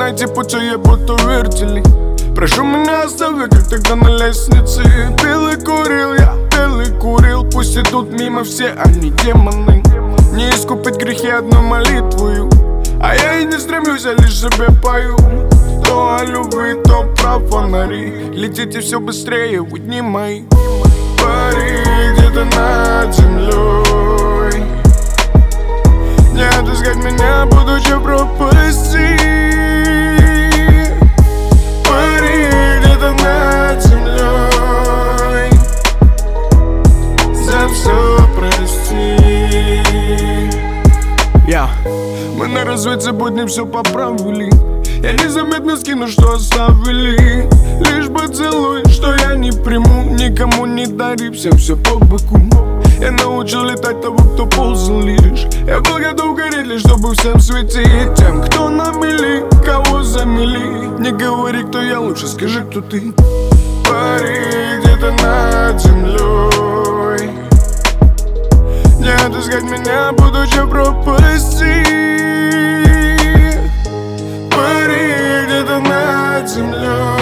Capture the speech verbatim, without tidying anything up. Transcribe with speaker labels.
Speaker 1: эти пути, я будто вертели. Прошу меня оставить, как тогда на лестнице. Пил и курил я, пил и курил. Пусть идут мимо все, они демоны. Не искупить грехи одной молитвою. А я и не стремлюсь, я лишь себе пою. То о любви, то про фонари. Летите все быстрее, вы дни мои. Пари где-то над землей. Не отыскать меня, будучи в пропасти. Пари где-то над землей. За все прости. Я Мы на разведке будем все поправили. Я незаметно скину, что оставили. Лишь поцелуй, что я не приму. Никому не дари, всем все по боку. Я научил летать того, кто ползал лишь. Я был готов гореть лишь, чтобы всем светить. Тем, кто на мели, кого замели. Не говори, кто я, лучше скажи, кто ты. Пари где-то над землей. Не отыскать меня, будучи в пропасти. Пари где-то над землей.